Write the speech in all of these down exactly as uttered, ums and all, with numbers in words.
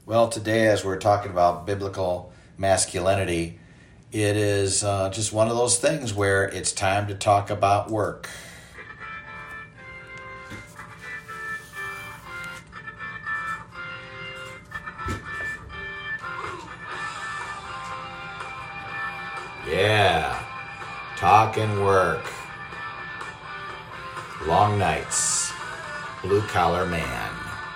Well, today, as we're talking about biblical masculinity, it is uh, just one of those things where it's time to talk about work. Yeah, talking work. Long nights. Blue collar man.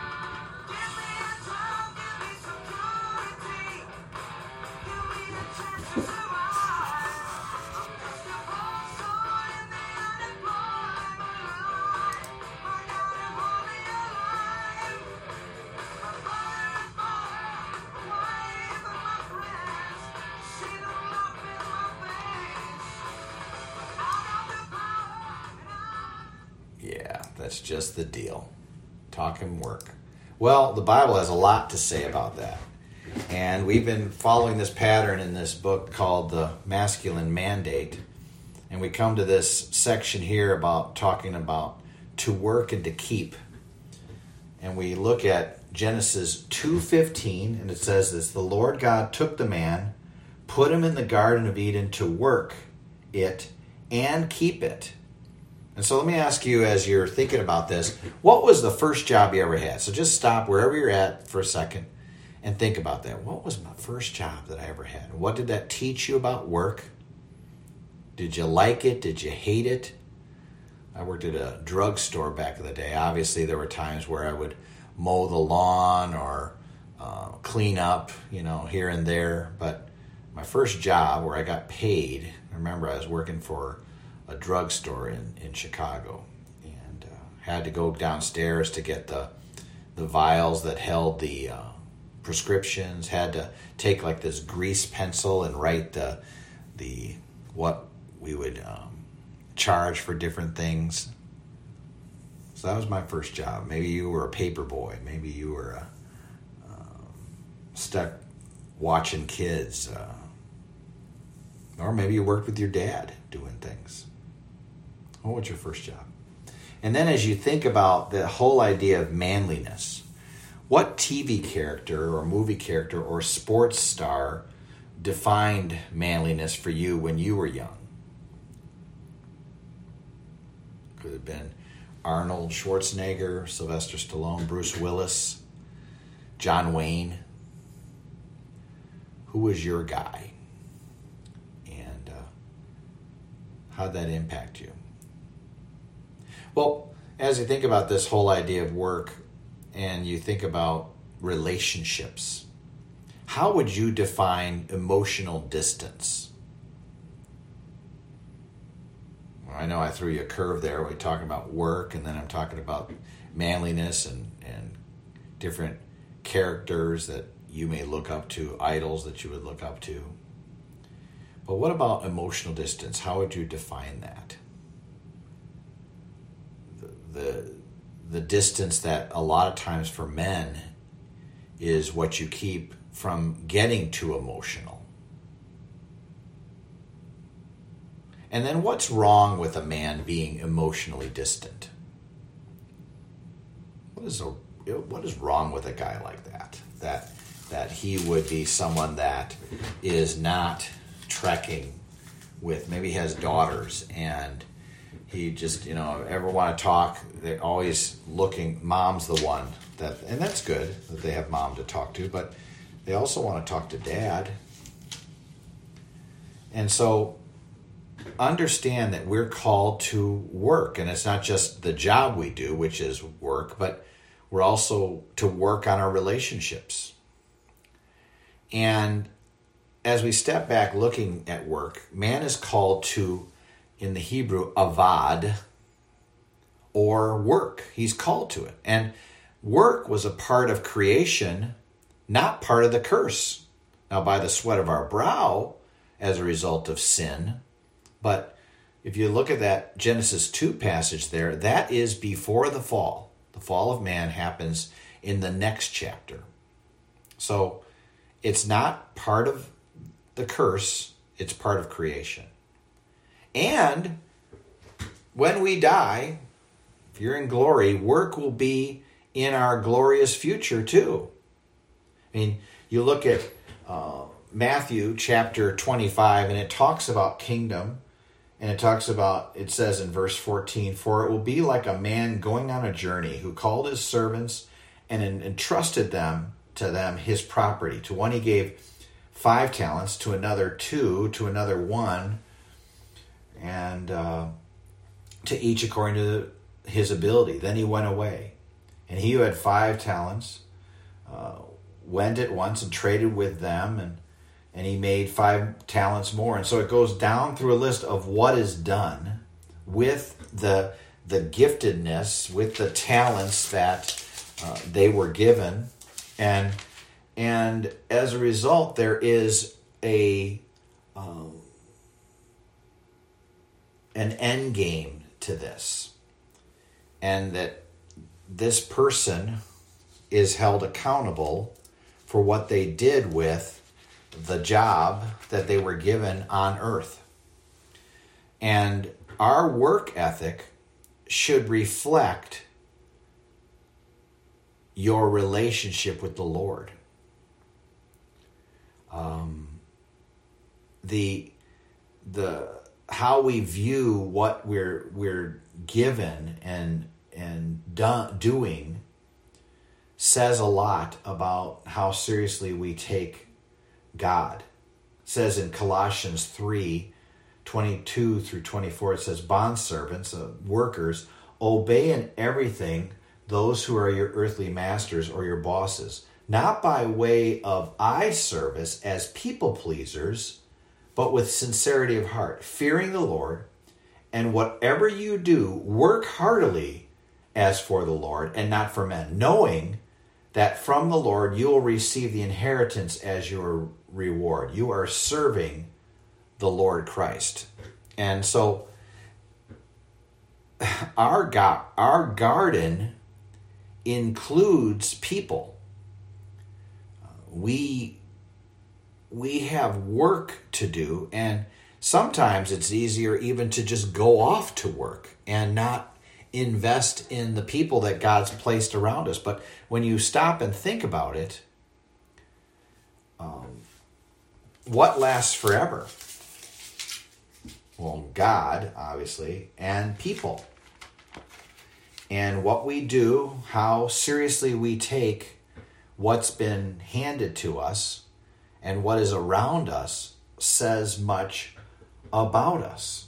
Yeah, that's just the deal. Talking work. Well, the Bible has a lot to say about that. And we've been following this pattern in this book called The Masculine Mandate. And we come to this section here about talking about to work and to keep. And we look at Genesis two fifteen, and it says this: the Lord God took the man, put him in the Garden of Eden to work it and keep it. And so let me ask you, as you're thinking about this, what was the first job you ever had? So just stop wherever you're at for a second and think about that. What was my first job that I ever had? What did that teach you about work? Did you like it? Did you hate it? I worked at a drugstore back in the day. Obviously, there were times where I would mow the lawn or uh, clean up, you know, here and there. But my first job where I got paid, I remember I was working for a drugstore in, in Chicago, and uh, had to go downstairs to get the the vials that held the uh, prescriptions. Had to take like this grease pencil and write the the what we would um, charge for different things. So that was my first job. Maybe you were a paper boy. Maybe you were a, um, stuck watching kids, uh, or maybe you worked with your dad doing things. What was your first job? And then as you think about the whole idea of manliness, what T V character or movie character or sports star defined manliness for you when you were young? Could have been Arnold Schwarzenegger, Sylvester Stallone, Bruce Willis, John Wayne. Who was your guy? And uh, how'd that impact you? Well, as you think about this whole idea of work and you think about relationships, how would you define emotional distance? Well, I know I threw you a curve there. We're talking about work, and then I'm talking about manliness and, and different characters that you may look up to, idols that you would look up to. But what about emotional distance? How would you define that? The, the distance that a lot of times for men is what you keep from getting too emotional. And then what's wrong with a man being emotionally distant? What is a, what is wrong with a guy like that? That that he would be someone that is not trekking with, maybe he has daughters and he just, you know, ever want to talk, they're always looking, mom's the one, that, and that's good that they have mom to talk to, but they also want to talk to dad. And so understand that we're called to work, and it's not just the job we do, which is work, but we're also to work on our relationships. And as we step back looking at work, man is called to, in the Hebrew, avad, or work. He's called to it. And work was a part of creation, not part of the curse. Now, by the sweat of our brow, as a result of sin. But if you look at that Genesis two passage there, that is before the fall. The fall of man happens in the next chapter. So it's not part of the curse, it's part of creation. And when we die, if you're in glory, work will be in our glorious future too. I mean, you look at uh, Matthew chapter twenty-five, and it talks about kingdom, and it talks about, it says in verse fourteen, "For it will be like a man going on a journey who called his servants and en- entrusted them to them his property. To one he gave five talents, to another two, to another one, and uh, to each according to his ability. Then he went away. And he who had five talents uh, went at once and traded with them, and and he made five talents more." And so it goes down through a list of what is done with the the giftedness, with the talents that uh, they were given, and and as a result, there is a um, an end game to this, and that this person is held accountable for what they did with the job that they were given on earth. And our work ethic should reflect your relationship with the Lord. Um, the the how we view what we're we're given and and do, doing says a lot about how seriously we take God. It says in Colossians three, twenty-two through twenty-four, it says, "Bondservants, uh, workers, obey in everything those who are your earthly masters or your bosses, not by way of eye service as people pleasers, but with sincerity of heart, fearing the Lord, and whatever you do, work heartily as for the Lord and not for men, knowing that from the Lord you will receive the inheritance as your reward." You are serving the Lord Christ. And so our ga- our garden includes people. We we have work to do, and sometimes it's easier even to just go off to work and not invest in the people that God's placed around us. But when you stop and think about it, um, what lasts forever? Well, God, obviously, and people. And what we do, how seriously we take what's been handed to us and what is around us, says much about us.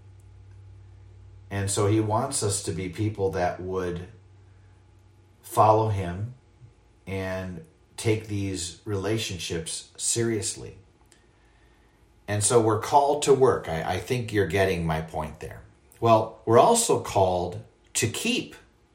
And so he wants us to be people that would follow him and take these relationships seriously. And so we're called to work. I, I think you're getting my point there. Well, we're also called to keep.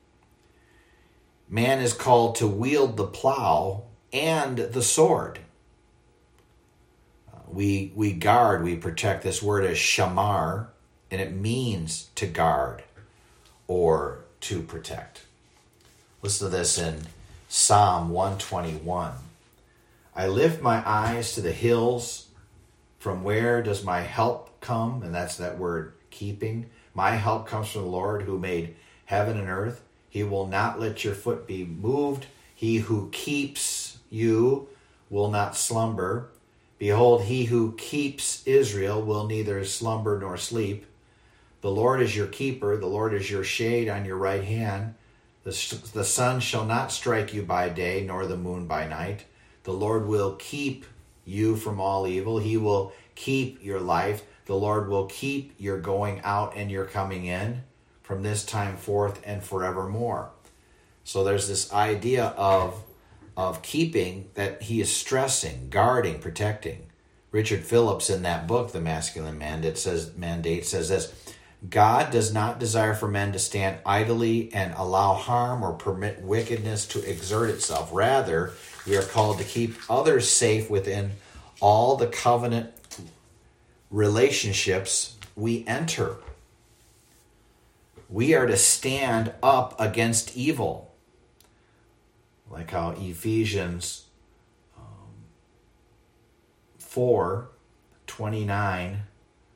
Man is called to wield the plow and the sword. Uh, we, we guard, we protect. This word is shamar, and it means to guard or to protect. Listen to this in Psalm one twenty-one. "I lift my eyes to the hills. From where does my help come?" And that's that word, keeping. "My help comes from the Lord who made heaven and earth. He will not let your foot be moved. He who keeps you will not slumber. Behold, he who keeps Israel will neither slumber nor sleep. The Lord is your keeper. The Lord is your shade on your right hand. The, the sun shall not strike you by day, nor the moon by night. The Lord will keep you from all evil. He will keep your life. The Lord will keep your going out and your coming in from this time forth and forevermore." So there's this idea of, of keeping that he is stressing, guarding, protecting. Richard Phillips in that book, The Masculine Mandate, says, Mandate says this: "God does not desire for men to stand idly and allow harm or permit wickedness to exert itself. Rather, we are called to keep others safe within all the covenant relationships we enter. We are to stand up against evil." Like how Ephesians um, four twenty-nine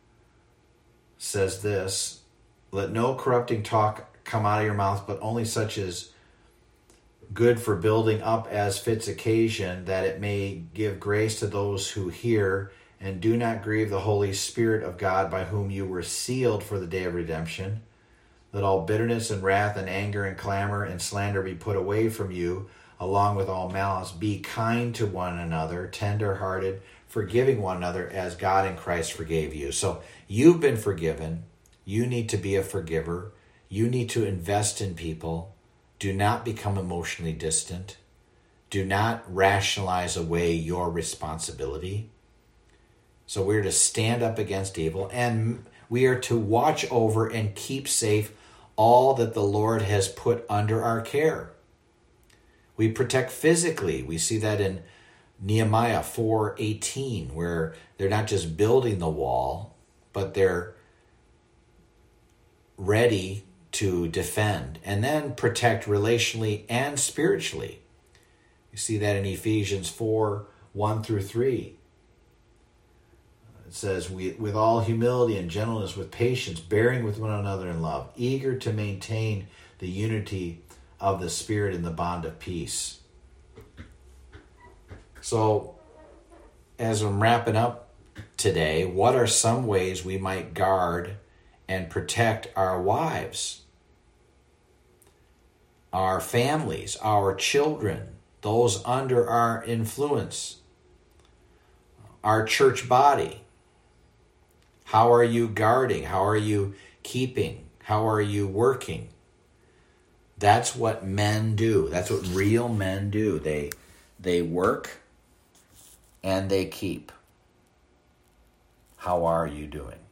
says this: "Let no corrupting talk come out of your mouth, but only such as good for building up as fits occasion, that it may give grace to those who hear. And do not grieve the Holy Spirit of God, by whom you were sealed for the day of redemption. Let all bitterness and wrath and anger and clamor and slander be put away from you, along with all malice. Be kind to one another, tender-hearted, forgiving one another as God in Christ forgave you. So you've been forgiven. You need to be a forgiver. You need to invest in people. Do not become emotionally distant. Do not rationalize away your responsibility. So we're to stand up against evil, and we are to watch over and keep safe all that the Lord has put under our care. We protect physically. We see that in Nehemiah four eighteen, where they're not just building the wall, but they're ready to defend and then protect relationally and spiritually. You see that in Ephesians four one through three. It says, with all humility and gentleness, with patience, bearing with one another in love, eager to maintain the unity of the Spirit in the bond of peace. So, as I'm wrapping up today, what are some ways we might guard and protect our wives, our families, our children, those under our influence, our church body? How are you guarding? How are you keeping? How are you working? That's what men do. That's what real men do. They they work and they keep. How are you doing?